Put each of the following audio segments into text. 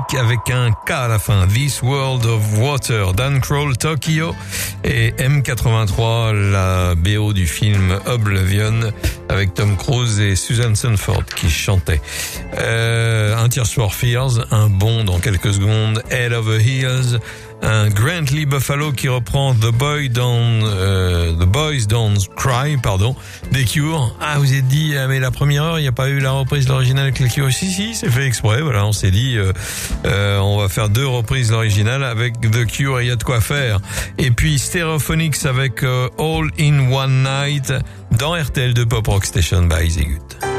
avec un K à la fin. This World of Water, Dan Kroll, Tokyo et M83, la BO du film Oblivion avec Tom Cruise et Susan Sunford qui chantaient. Un Tears for Fears, un bond dans quelques secondes, Head Over Heels, un Grant Lee Buffalo qui reprend The Boys Don't Cry, des Cure. Ah, vous êtes dit, mais la première heure, il n'y a pas eu la reprise de l'original avec les Cure. Si, c'est fait exprès, voilà, on s'est dit, on va faire 2 reprises de l'original avec The Cure et il y a de quoi faire. Et puis Stereophonics avec All in One Night dans RTL de Pop Rock Station by Zegut.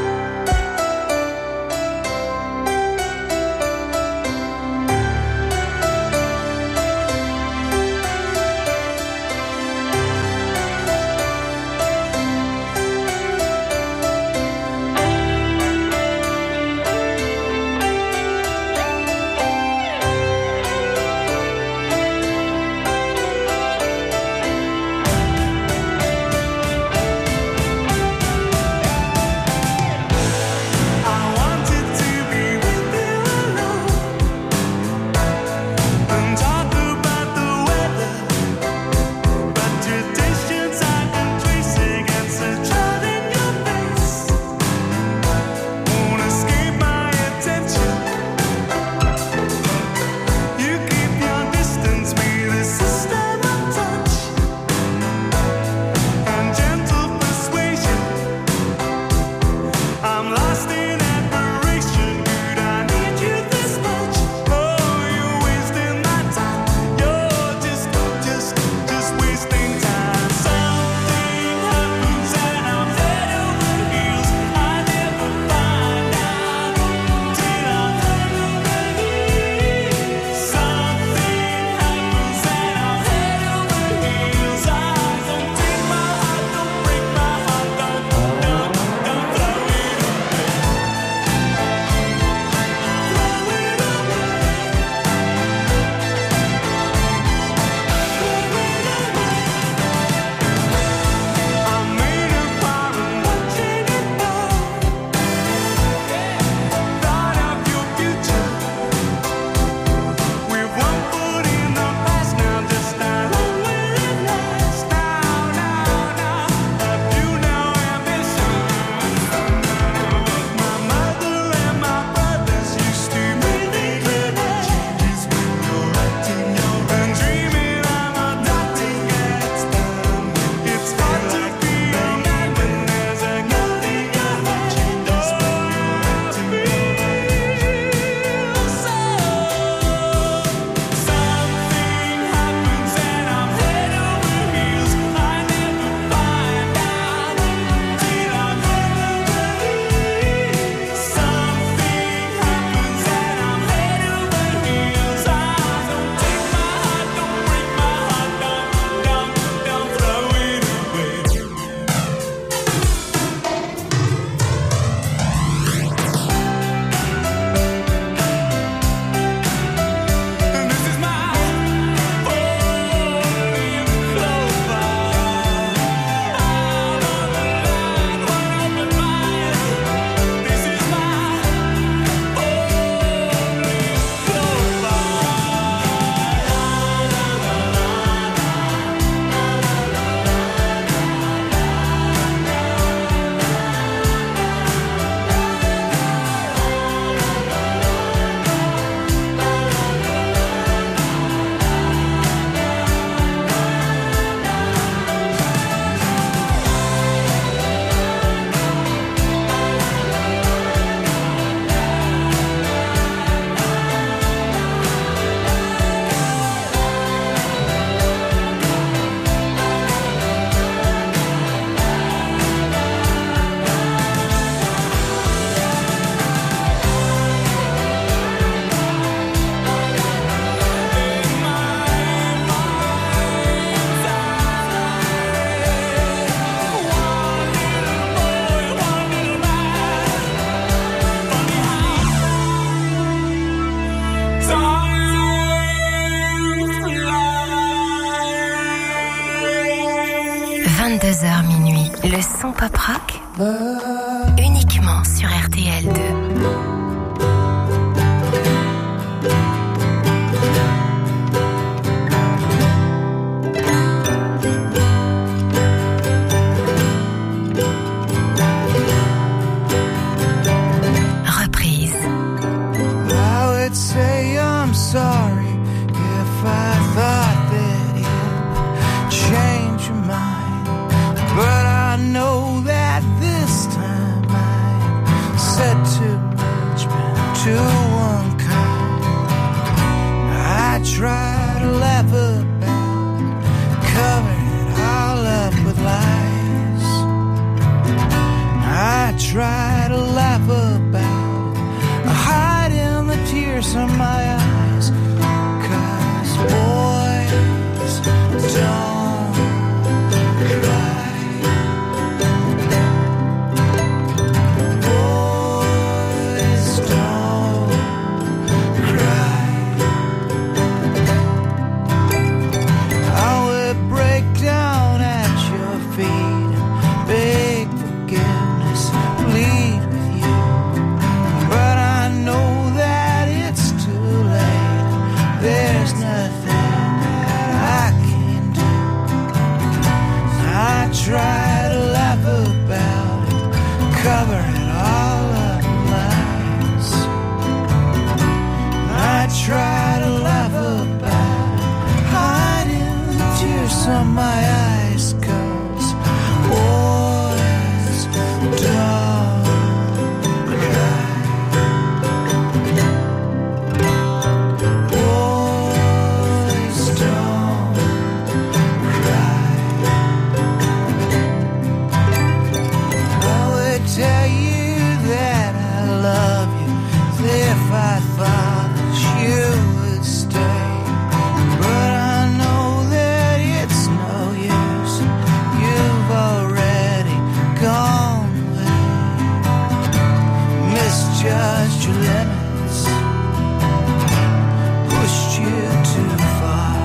minuit, le son pop rock uniquement sur RTL2. I'd say I'm sorry if I thought that it change your mind, but I know that this time I said too much, been too unkind. I try to laugh about, cover it all up with lies. I try to laugh about, hiding the tears in my eyes, 'cause boys don't cry. Boys don't cry. I would break down at your feet and beg forgiveness, plead with you, but I know that it's too late. There's nothing that I can do. I try to laugh about it, cover it all up with lies. I try to laugh about it, hiding the tears from my eyes, 'cause boys don't cry. Boys don't cry. I would tell you that I love you if I thought that you would stay, but I know that it's no use. You've already gone away, misjudged your limits, pushed you too far,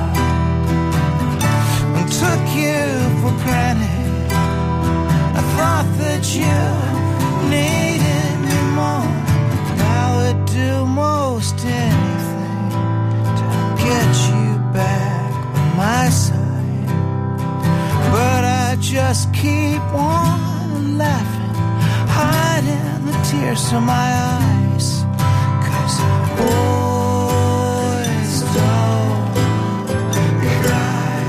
and took you for granted. I thought that you needed me more. I would do most anything to get you back on my side, but I just keep on laughing, hiding the tears from my eyes, 'cause boys don't cry.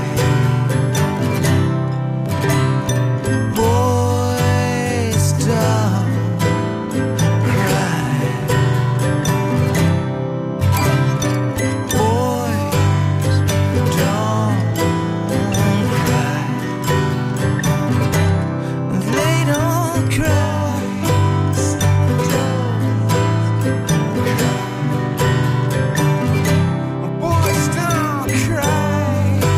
Boys don't cry. Boys don't cry. They don't cry. Boys don't cry.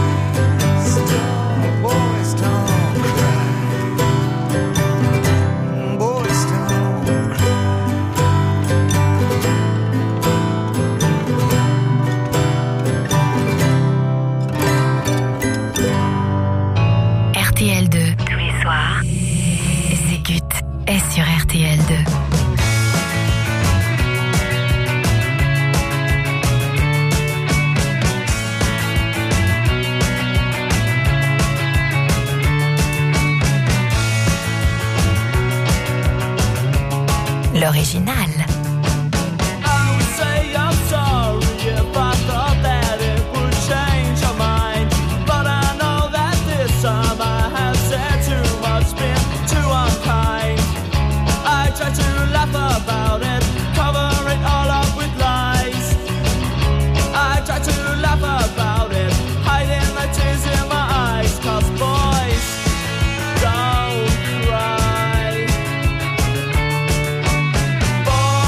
Boys don't cry. Boys don't RTL2. Tous les soirs. Zégut est sur RTL2. L'original. I would say I'm sorry if I thought that it would change your mind, but I know that this time I have said too much, been too unkind. I try to laugh about it, cover it all up with lies. I try to laugh about it, hiding the tears in my eyes, 'cause boys don't cry. Boys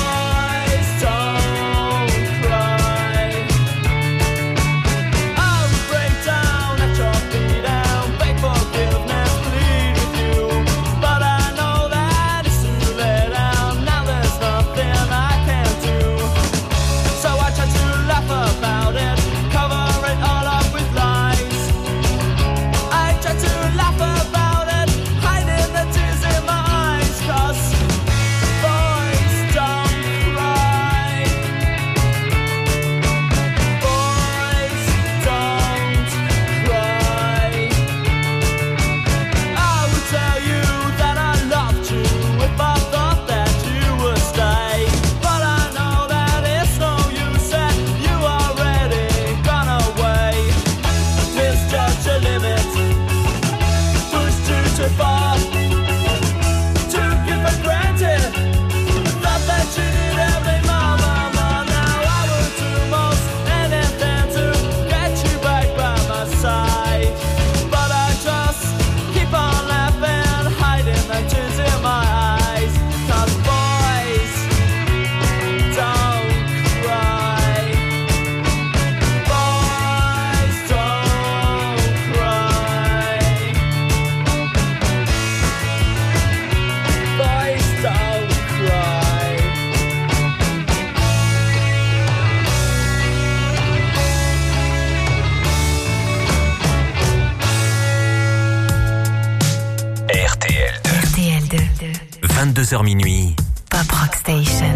22h minuit. Pop Rock Station.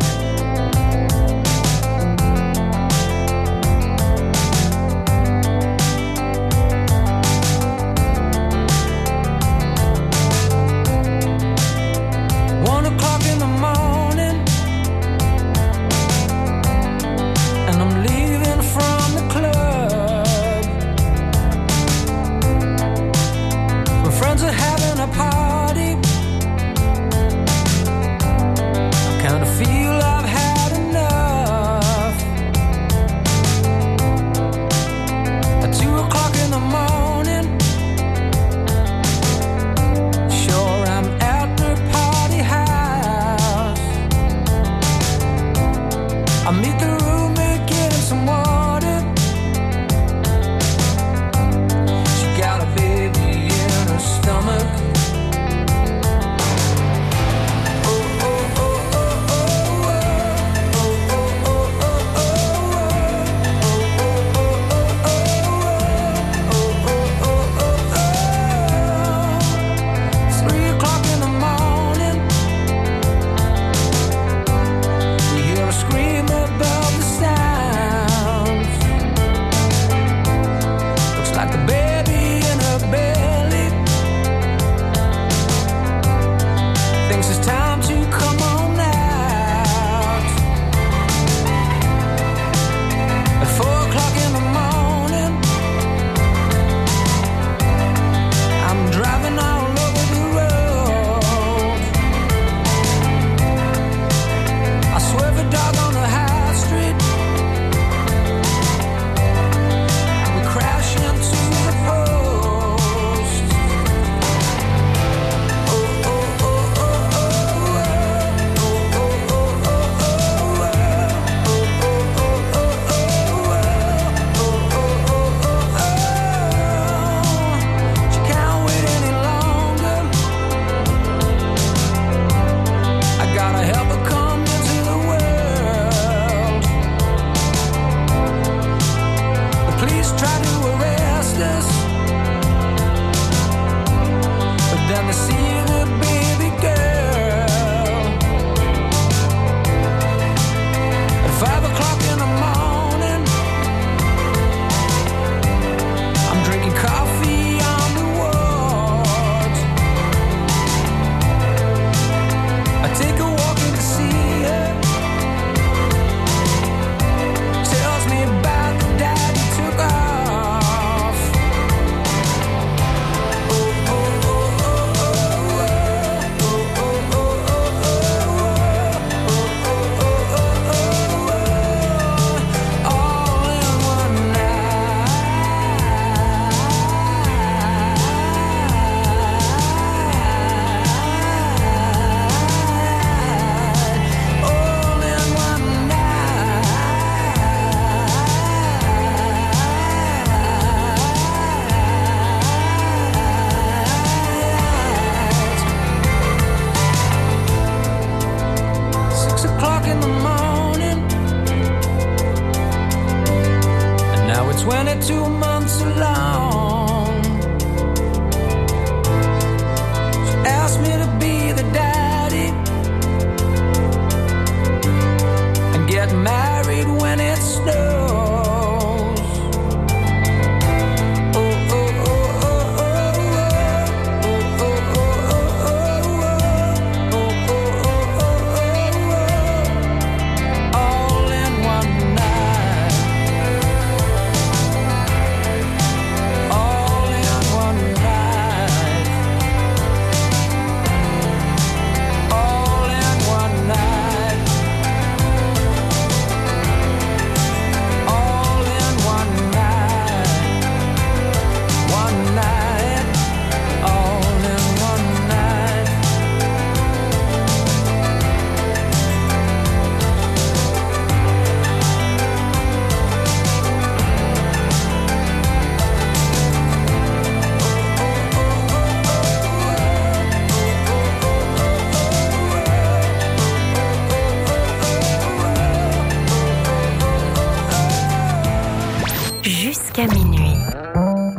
Jusqu'à minuit.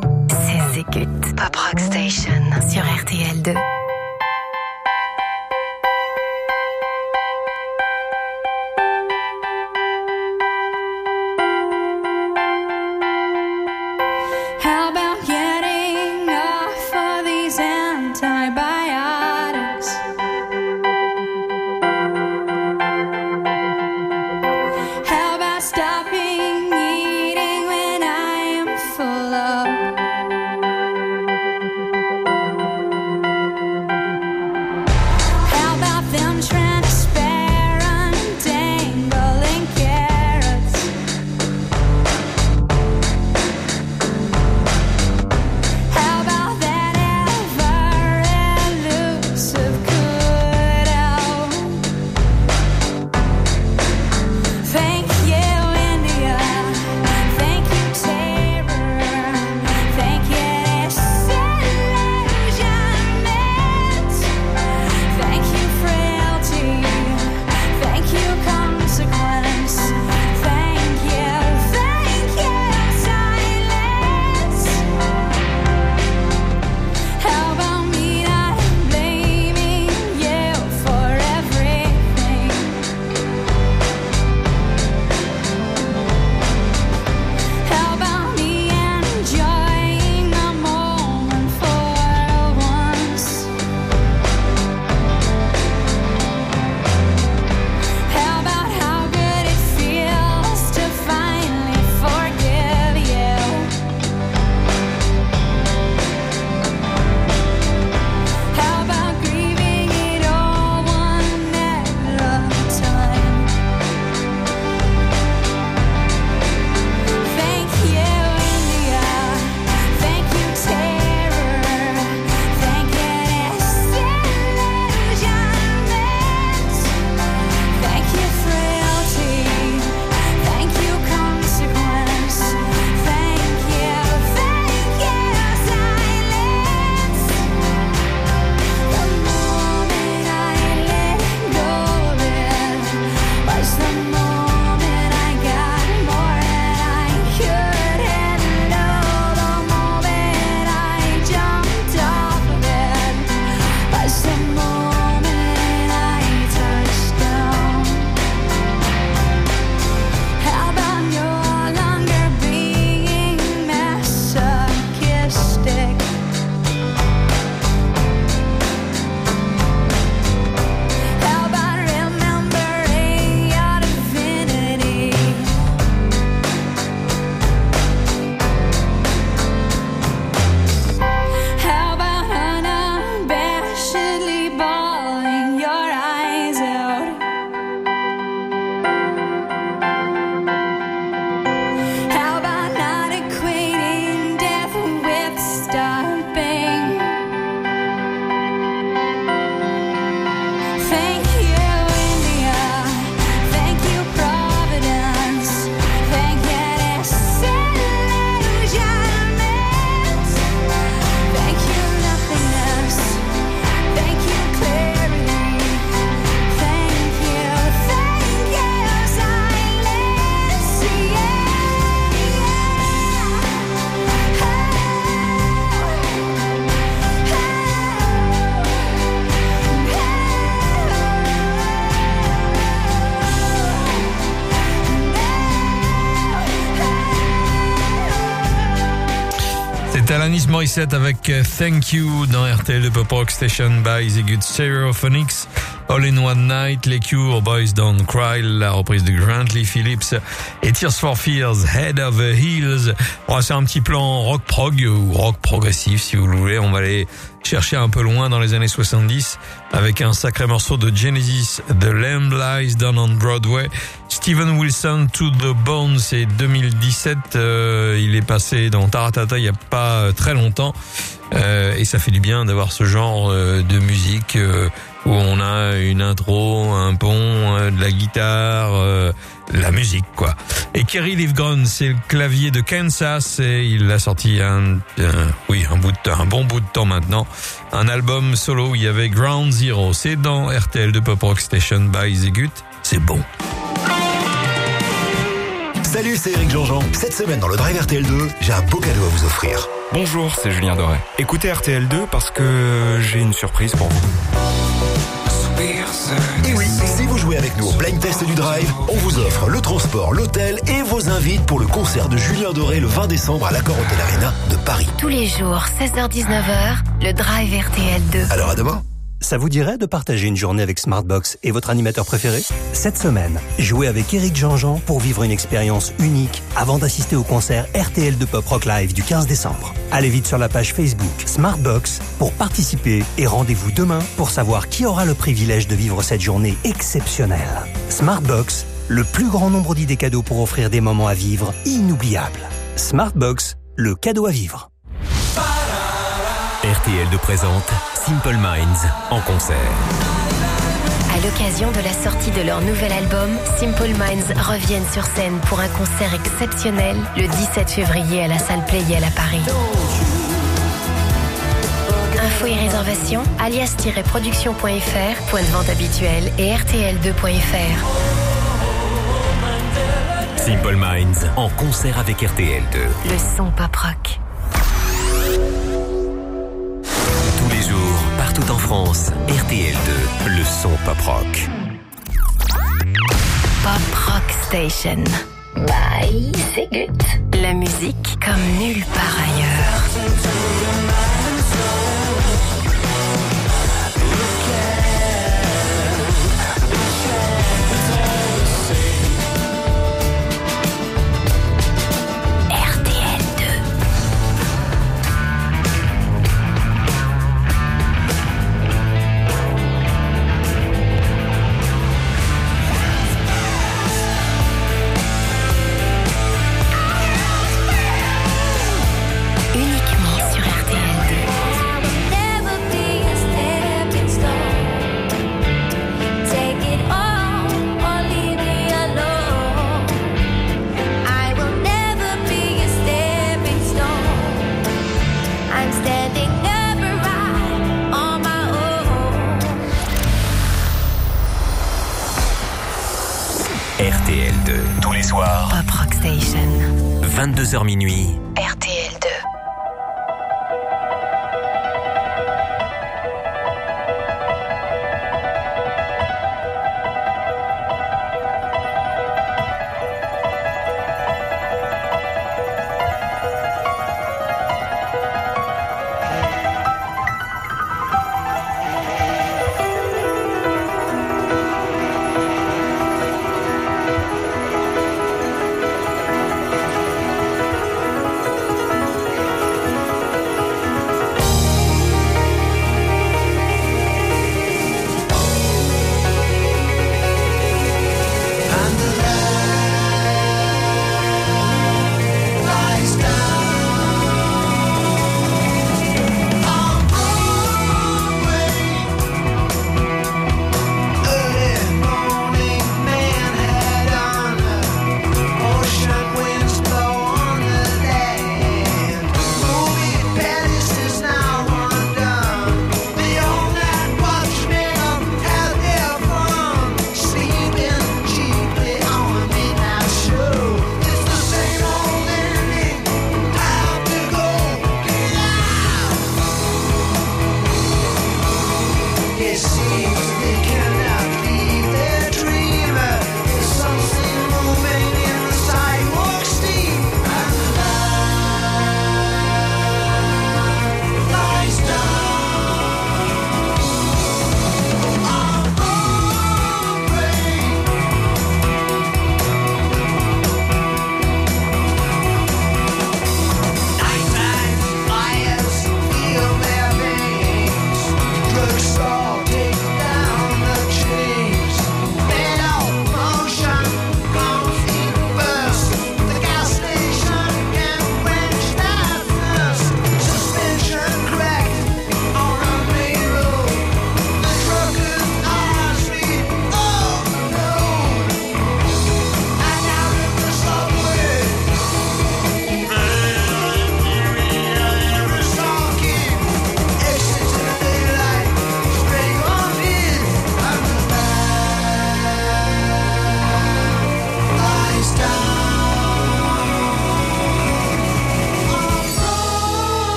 C'est Zégut. Pop Rock Station sur RTL2. stopping eating when I am full of. How about them transparent dangling carrots? How about that ever elusive kudo? Thank you, India. Thank you, terror. Thank you, disillusionment. Thank you, frailty. Thank you, consequence. Thank you, silence. How about me not blaming you for everything? How about me enjoying the moment for once? How about how good it feels to finally forgive you? How about grieving it all one at a time? Thank you, India. Thank you, terror. Thank you, disillusionment. Thank you, frailty. Thank you, consequence. Thank you, silence. The moment I let go of it was the moment I got more than I could handle. The moment I jumped off of it was the moment I touched down. How about no longer being masochistic? How about remembering your divinity? How about unabashedly bawling your eyes out? How about not equating death with stopping? Thank you, India. Thank you, Providence. Thank you, disillusionment. Thank you, nothingness. Thank you, clarity. Thank you, silence. C'est Alanis Morissette avec Thank You dans RTL de Pop Rock Station by The Good Stereophonics. All in One Night, Les Cure, Boys Don't Cry, la reprise de Grant Lee Phillips et Tears for Fears, Head of the Hills. On va faire un petit plan rock prog ou rock progressif si vous le voulez. On va aller chercher un peu loin dans les années 70 avec un sacré morceau de Genesis, The Lamb Lies Down on Broadway. Steven Wilson, To the Bone, c'est 2017. Il est passé dans Taratata il y a pas très longtemps. Et ça fait du bien d'avoir ce genre de musique où on a une intro, un pont, de la guitare, la musique quoi. Et Kerry Livgren, c'est le clavier de Kansas et il a sorti un bon bout de temps maintenant, un album solo où il y avait Ground Zero. C'est dans RTL de Pop Rock Station by The Gut. C'est bon. Salut, c'est Eric Jean-Jean. Cette semaine dans le Drive RTL2, j'ai un beau cadeau à vous offrir. Bonjour, c'est Julien Doré. Écoutez RTL2 parce que j'ai une surprise pour vous. Et oui, si vous jouez avec nous au blind test du Drive, on vous offre le transport, l'hôtel et vos invites pour le concert de Julien Doré le 20 décembre à l'Accor Hotel Arena de Paris. Tous les jours, 16h-19h, le Drive RTL2. Alors à demain. Ça vous dirait de partager une journée avec Smartbox et votre animateur préféré? Cette semaine, jouez avec Éric Jean-Jean pour vivre une expérience unique avant d'assister au concert RTL de Pop Rock Live du 15 décembre. Allez vite sur la page Facebook Smartbox pour participer et rendez-vous demain pour savoir qui aura le privilège de vivre cette journée exceptionnelle. Smartbox, le plus grand nombre d'idées cadeaux pour offrir des moments à vivre inoubliables. Smartbox, le cadeau à vivre. RTL2 présente Simple Minds en concert. À l'occasion de la sortie de leur nouvel album, Simple Minds reviennent sur scène pour un concert exceptionnel le 17 février à la salle Playel à Paris. Infos et réservations, alias-production.fr, point de vente habituel et rtl2.fr. Simple Minds en concert avec RTL2. Le son pop rock. Tous les jours, partout en France, RTL2, le son pop rock. Pop Rock Station. By Segut. La musique comme nulle part ailleurs. RTL2, tous les soirs, Pop Rock Station. 22h minuit, RTL2.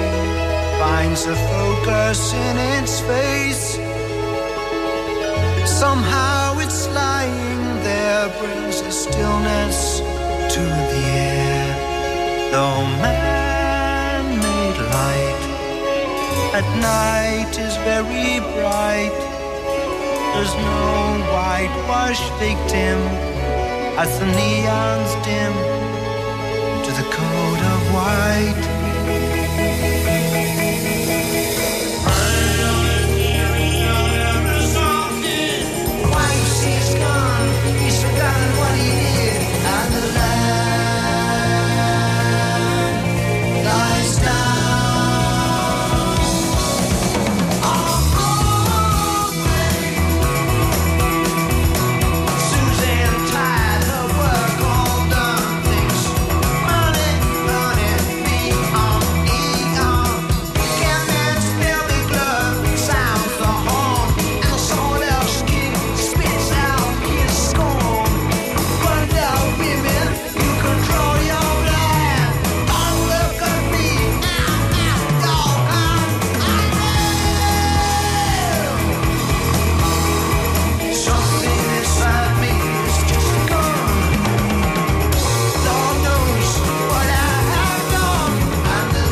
finds a focus in its face. Somehow it's lying there, brings a stillness to the air. Though man-made light at night is very bright, there's no whitewash victim as the neons dim to the code of white. What he did, and the land lies down on Broadway. Susan tired, her work all done, thinks money running neon, neon. Can't man spell me glove, sounds the horn, and the soul else skin spits out his scorn. Women, you control your land. Don't look at me, dog, I know. Something inside me is just gone. Lord knows what I have done. And the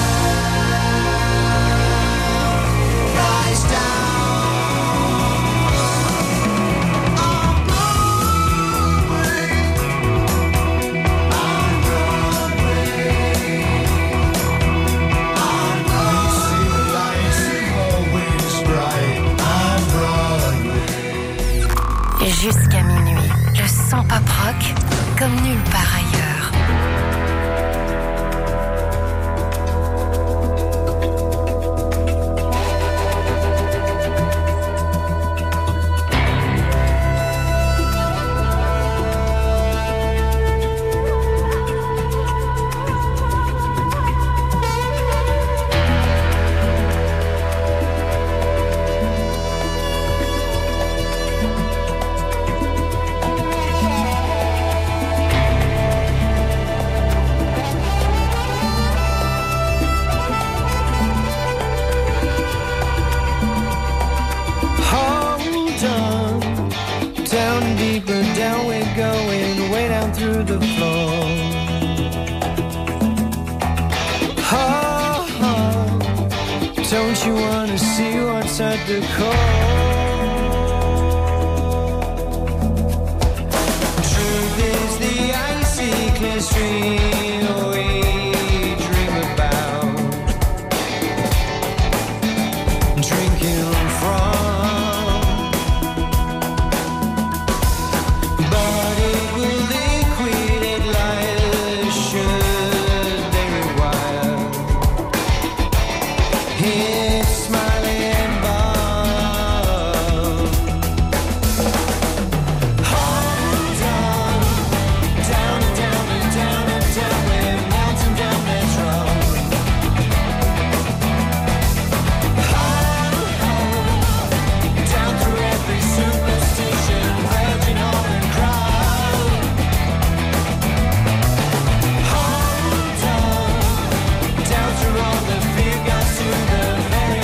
land lies down on Broadway. Jusqu'à minuit, le son pop rock comme nulle part ailleurs. Hold on, down deeper, down we're going, way down through the floor. Oh, don't you wanna see what's at the core? Truth is the icy clear stream we dream about, drinking from. But it will liquidate life should they rewire. It's smiling bomb. Hold on, down and down and down and down, we're melting down Metro. Down through every superstition, virgin hall and crowd. Hold on, down through all the fear, got to the very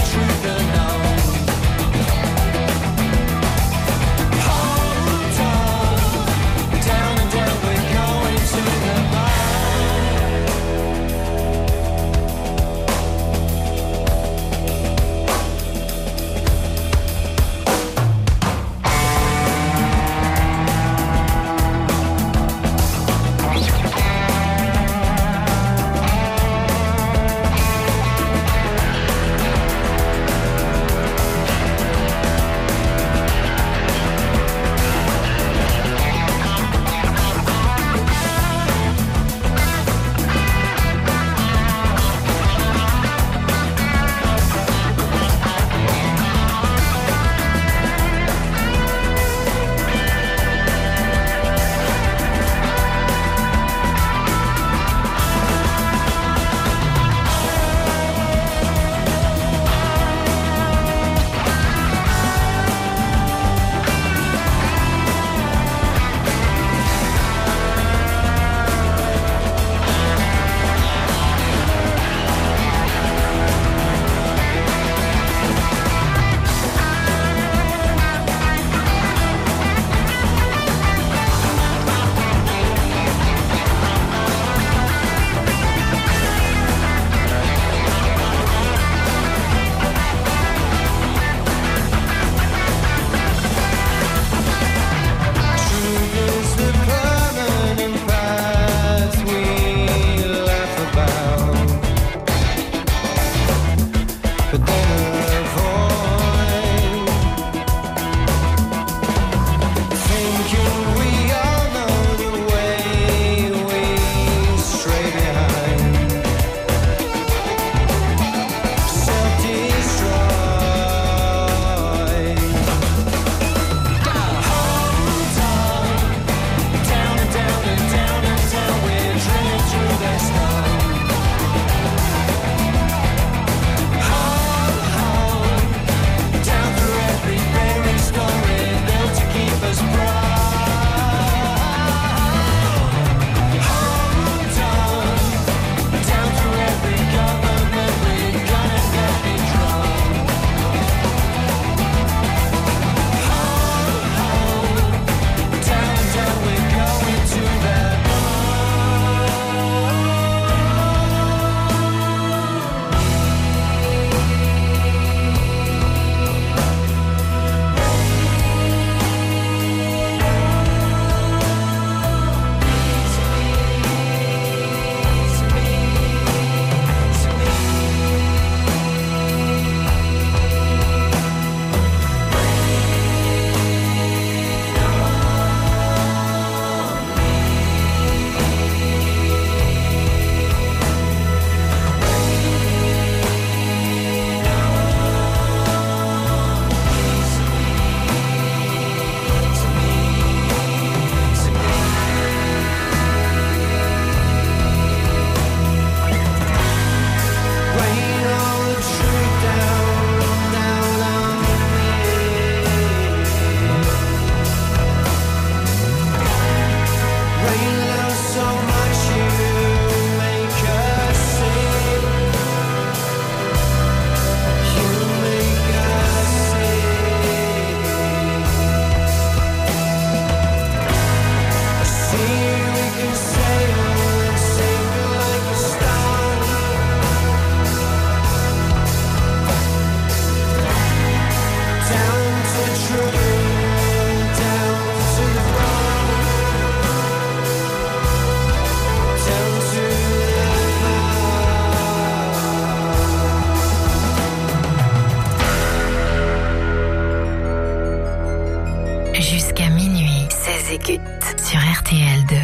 discute sur RTL2.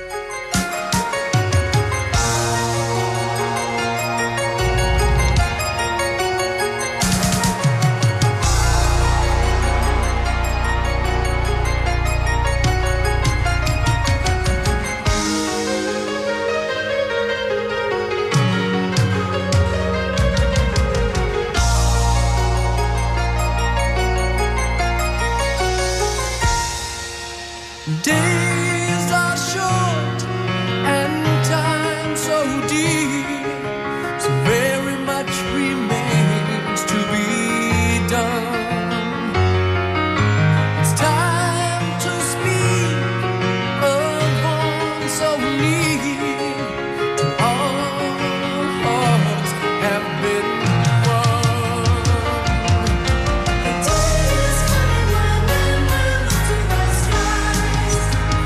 Days are short and time so dear, so very much remains to be done. It's time to speak of one so near, to all hearts have been won. The day is coming when we look to the skies.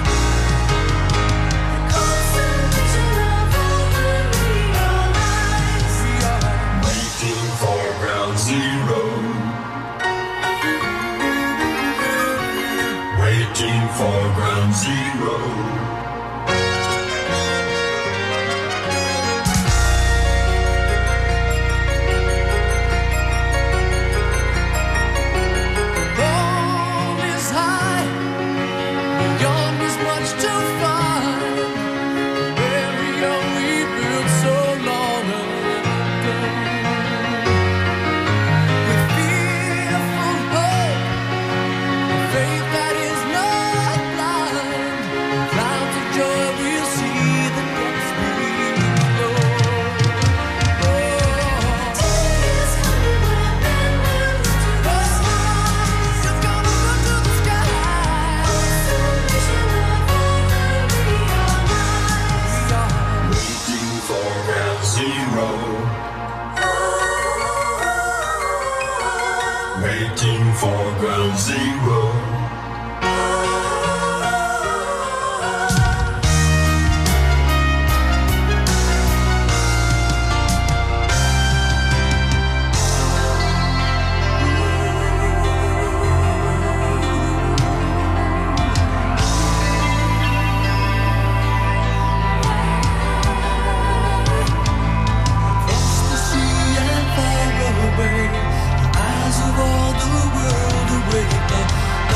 Constellation of all we realize. Waiting for ground zero. Waiting for ground zero. Goal is high, beyond is much to find. Area we built so long ago. With fearful hope, faith that is not blind. Clouds of joy we'll see the depths below. Day is coming when we look to the skies. It's gonna look to the skies. Constellation of all we realize. Waiting for ground zero. Waiting for ground zero. Across the sea and far away, the eyes of all the world awaken.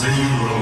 Zero.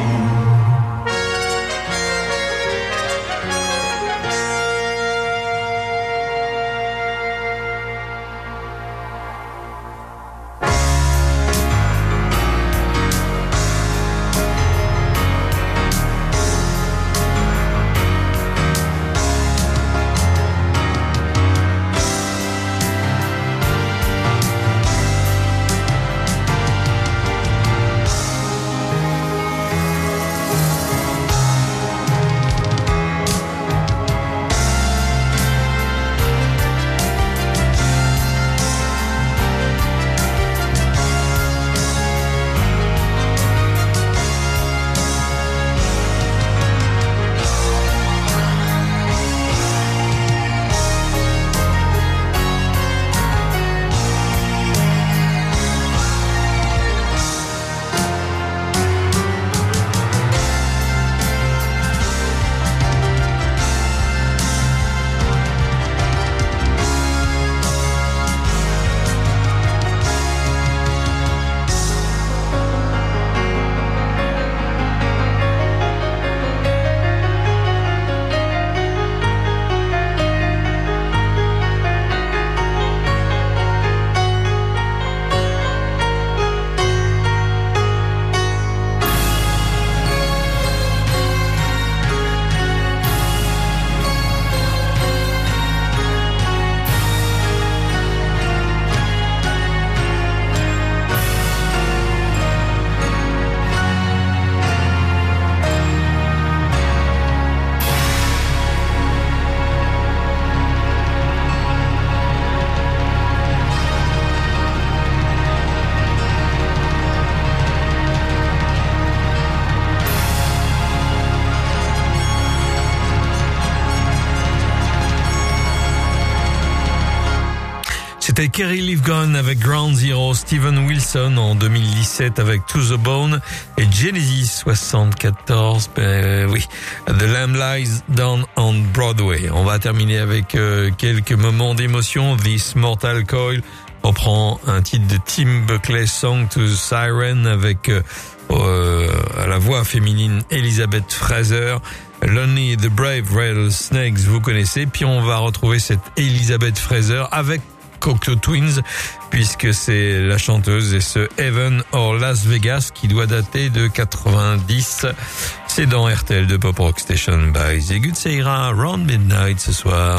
C'était Kerry Livgren avec Ground Zero, Steven Wilson en 2017 avec To The Bone et Genesis 74, oui, The Lamb Lies Down on Broadway. On va terminer avec quelques moments d'émotion. This Mortal Coil reprend un titre de Tim Buckley, Song to Siren, avec à la voix féminine Elizabeth Fraser. Lonely the Brave Rattlesnakes, vous connaissez. Puis on va retrouver cette Elizabeth Fraser avec Cocteau Twins, puisque c'est la chanteuse, et ce Heaven or Las Vegas qui doit dater de 90. C'est dans RTL de Pop Rock Station by The Good Seira, Around Midnight ce soir.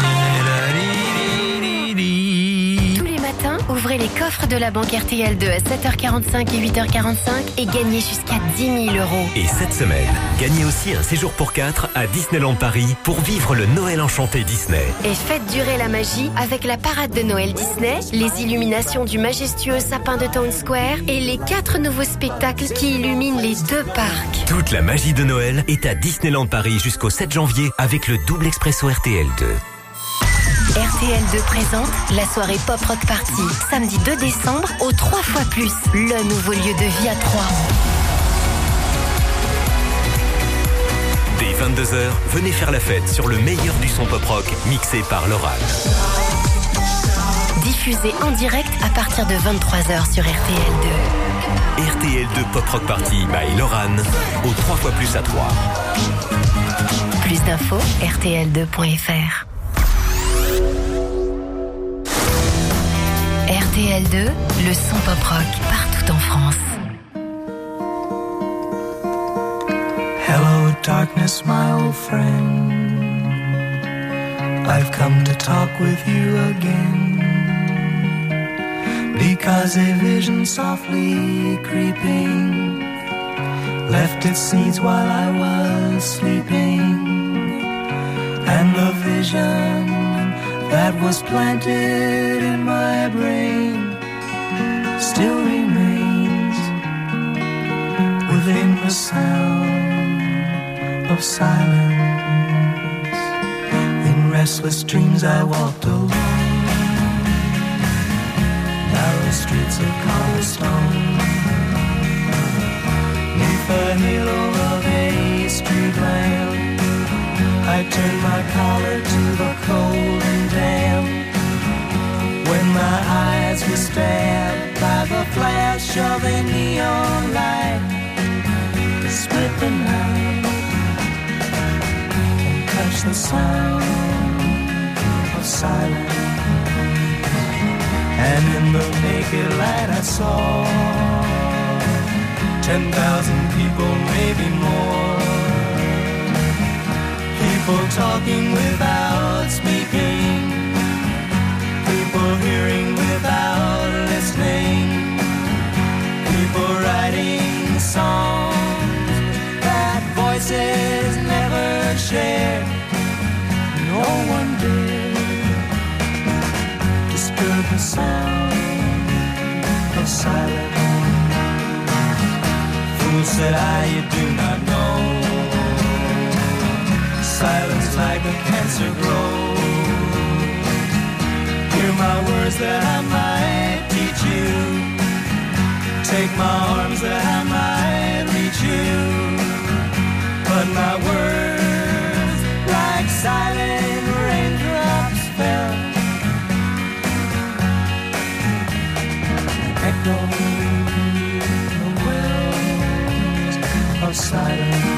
Tous les matins, ouvrez les coffres de la banque RTL2 à 7h45 et 8h45 et gagnez jusqu'à 10 000 euros. Et cette semaine, gagnez aussi un séjour pour 4 à Disneyland Paris pour vivre le Noël enchanté Disney. Et faites durer la magie avec la parade de Noël Disney, les illuminations du majestueux sapin de Town Square et les 4 nouveaux spectacles qui illuminent les 2 parcs. Toute la magie de Noël est à Disneyland Paris jusqu'au 7 janvier avec le double expresso RTL2. RTL2 présente la soirée Pop Rock Party, samedi 2 décembre au 3 fois plus, le nouveau lieu de vie à Troyes. Dès 22h, venez faire la fête sur le meilleur du son pop rock mixé par Loran. Diffusé en direct à partir de 23h sur RTL2. RTL2 Pop Rock Party by Loran au 3 fois plus à Troyes. Plus d'infos, rtl2.fr. RTL2, le son pop rock partout en France. Hello, darkness, my old friend. I've come to talk with you again. Because a vision softly creeping left its seeds while I was sleeping. And the vision that was planted in my brain still remains within the sound of silence. In restless dreams I walked alone, narrow streets of cobblestone, neath the halo of a street lamp. I turned my collar to the cold and damp when my eyes were stabbed by the flash of a neon light. the night and catch the sound of silence. And in the naked light I saw 10,000 people, maybe more. People talking without speaking, people hearing without listening, people writing songs that voices never shared. No one did disturb the sound of silence. Fool, said I, you do not know. Silence like a cancer grows. Hear my words that I might teach you. Take my arms that I might reach you. But my words, like silent raindrops, fell, echoing the wells of silence.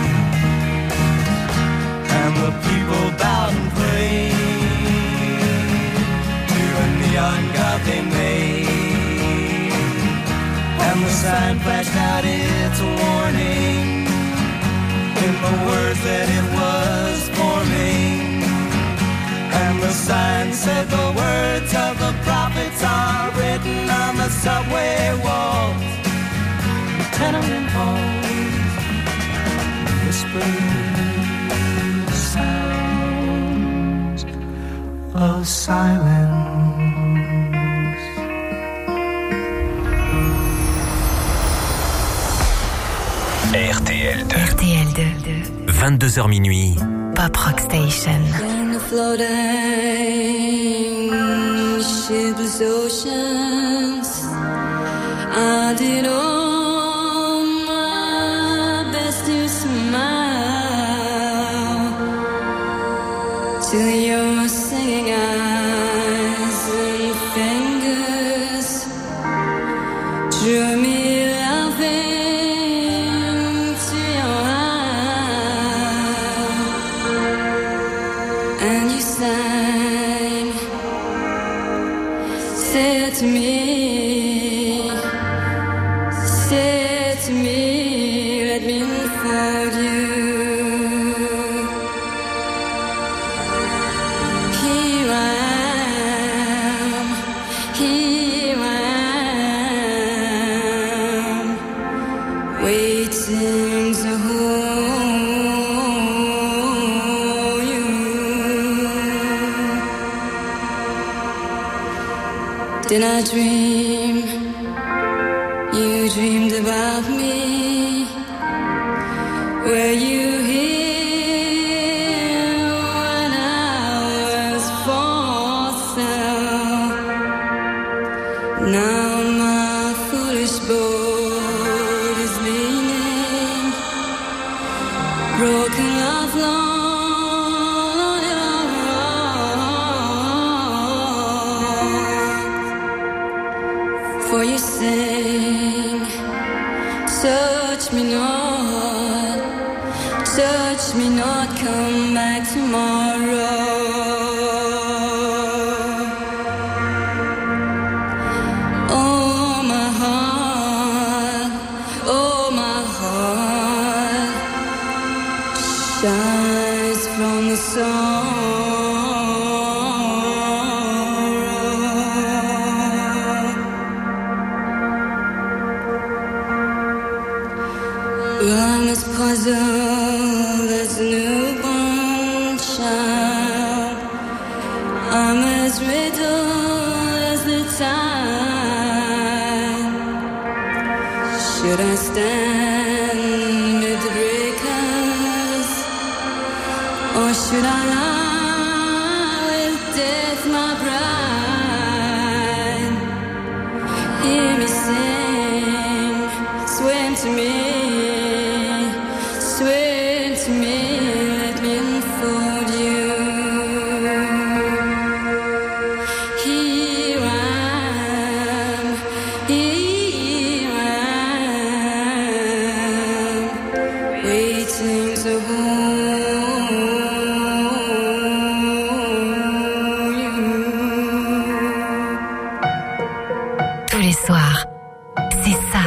And the people bowed and prayed to a neon god they made. And the sign flashed out its warning in the words that it was forming. And the sign said the words of the prophets are written on the subway walls, the tenement halls, whispering sounds of silence. RTL2. RTL2. 22h minuit. Pop Rock Station. In the floating shipless oceans, I did all my best to smile till your singing eyes and fingers drew me laughing to your eyes, and you sang, said to me, let me unfold you. Here I am, waiting to hold you. Did I dream? You dreamed about me. Were you here when I was for sale? Now my foolish boat is leaning, broken love long for you sing, touch me not, come back tomorrow. Oh my heart shines from the I'm as puzzled as a newborn child. I'm as riddled as the tide. Should I stand with the breakers, or should I lie with death, my bride? Hear me sing, swim to me. Let me unfold you. Here I am, waiting.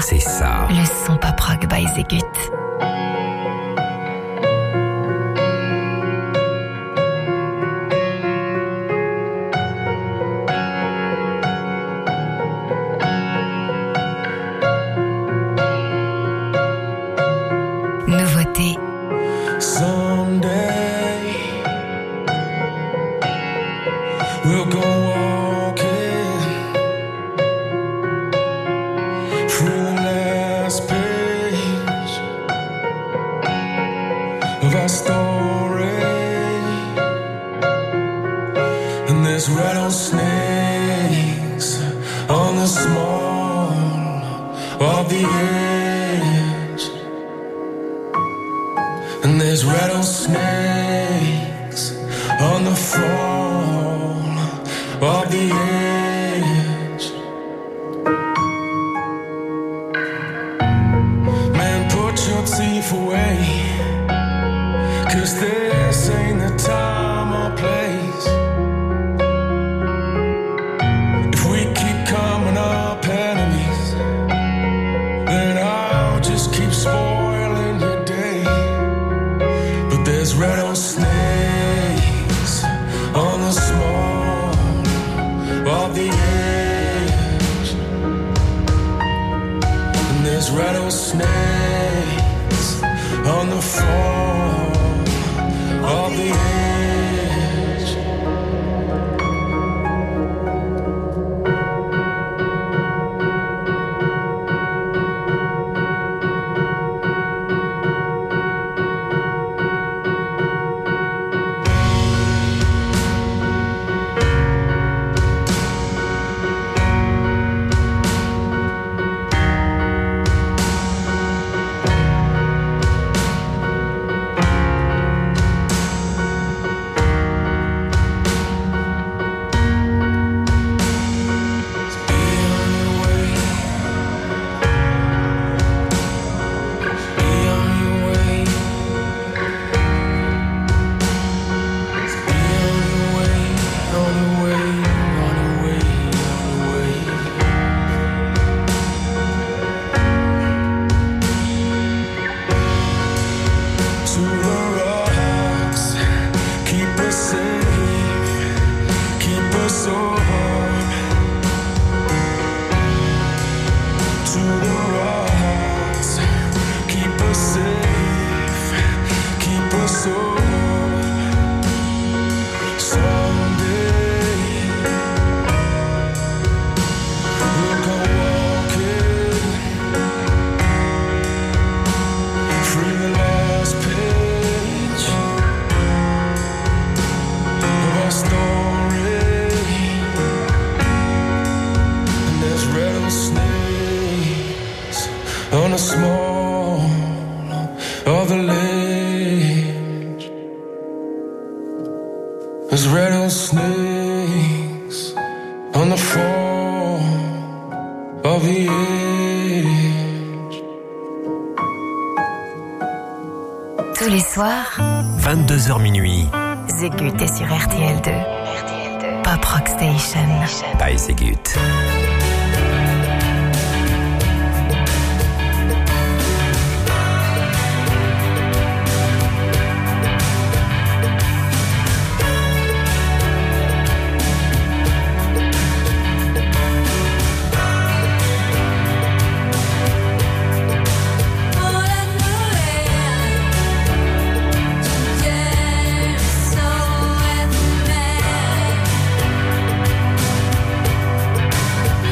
c'est ça. Le son pop rock by Zegut. Nouveauté. Someday we'll go walking through the last page of our story, and there's rattlesnakes on the small of the edge. And there's rattlesnakes on the fall of the edge. Man, put your teeth away, 'cause this ain't the time or place. If we keep coming up enemies, then I'll just keep spoiling your day. There's rattlesnakes on the small of the edge, and there's rattlesnakes on the fall of the edge. There's rattlesnakes on the fall of the edge. Tous les soirs, 22h minuit. Zegut est sur RTL2. Pop Rock Station. By Zegut. So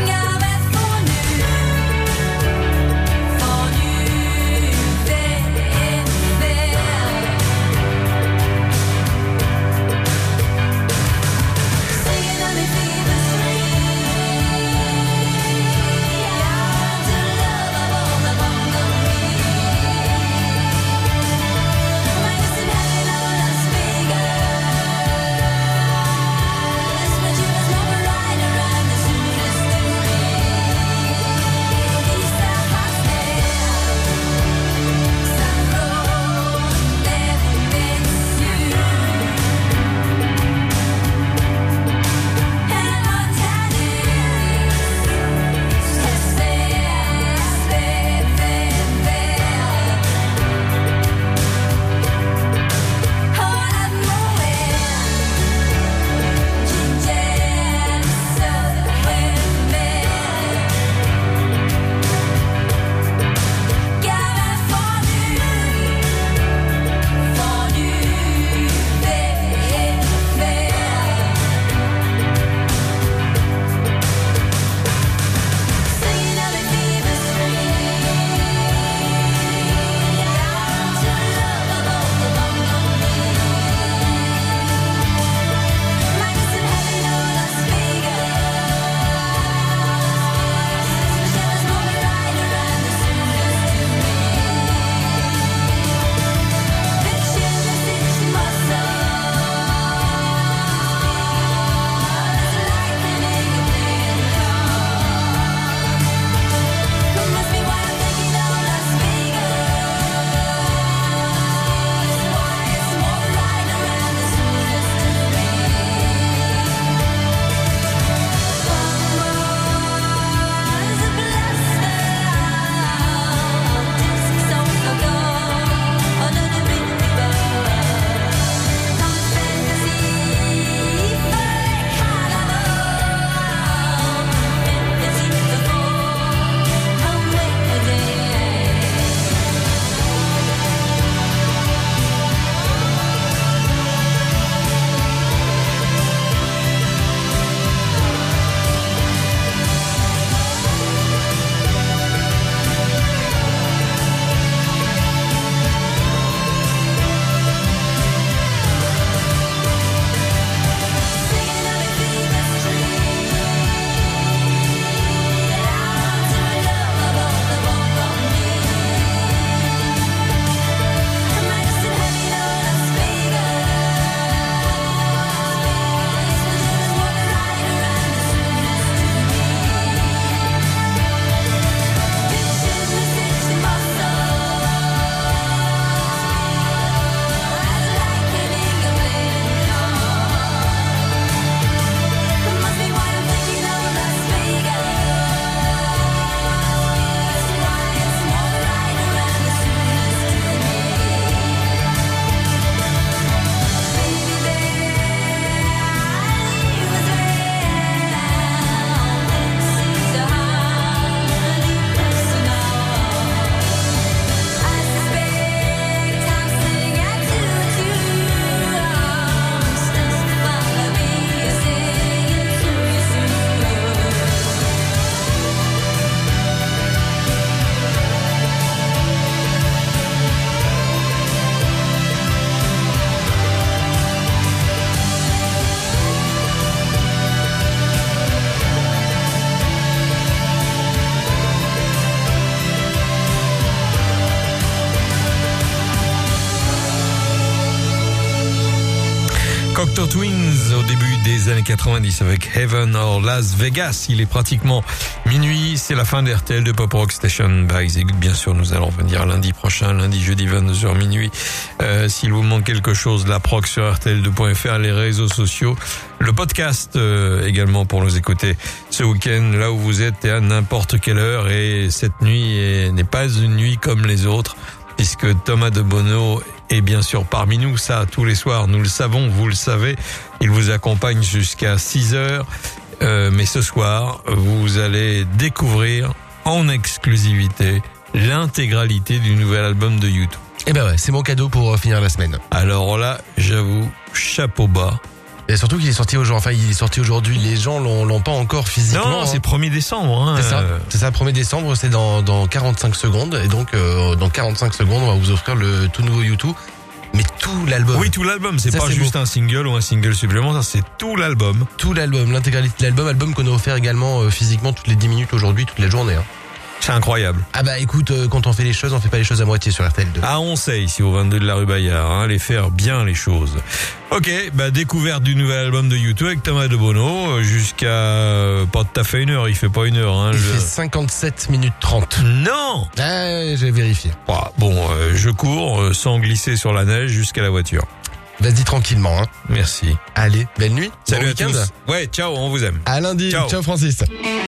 Ghetto Twins au début des années 90 avec Heaven or Las Vegas. Il est pratiquement minuit, c'est la fin d'RTL de Pop Rock Station. Bien sûr, nous allons revenir lundi prochain, lundi, jeudi, 22h minuit. S'il vous manque quelque chose, la proc sur RTL2.fr, les réseaux sociaux, le podcast également pour nous écouter ce week-end, là où vous êtes et à n'importe quelle heure. Et cette nuit n'est pas une nuit comme les autres, puisque Thomas de Bono est bien sûr parmi nous, ça tous les soirs, nous le savons, vous le savez, il vous accompagne jusqu'à 6h, mais ce soir, vous allez découvrir en exclusivité l'intégralité du nouvel album de U2. Eh ben ouais, c'est mon cadeau pour finir la semaine. Alors là, j'avoue, chapeau bas. Et surtout qu'il est sorti aujourd'hui, les gens l'ont pas encore physiquement. Non, c'est 1er décembre. Hein. C'est ça, 1er décembre, c'est dans 45 secondes. Et donc, dans 45 secondes, on va vous offrir le tout nouveau U2. Mais tout l'album. Oui, tout l'album, c'est pas juste un single ou un single supplémentaire, c'est tout l'album. Tout l'album, l'intégralité de album qu'on a offert également physiquement toutes les 10 minutes aujourd'hui, toute la journée. Hein. C'est incroyable. Ah bah écoute, quand on fait les choses, on fait pas les choses à moitié sur RTL2. Ah, on sait ici au 22 de la rue Bayard, hein, les faire bien les choses. Ok, découverte du nouvel album de U2 avec Thomas de Bono jusqu'à pas tout à fait 1 heure, il fait pas 1 heure. Hein, il fait 57 minutes 30. Non. J'ai vérifié. Bon, je cours sans glisser sur la neige jusqu'à la voiture. Vas-y tranquillement. Hein. Merci. Allez, belle nuit. Salut bon à tous. Ouais, ciao, on vous aime. À lundi. Ciao Francis.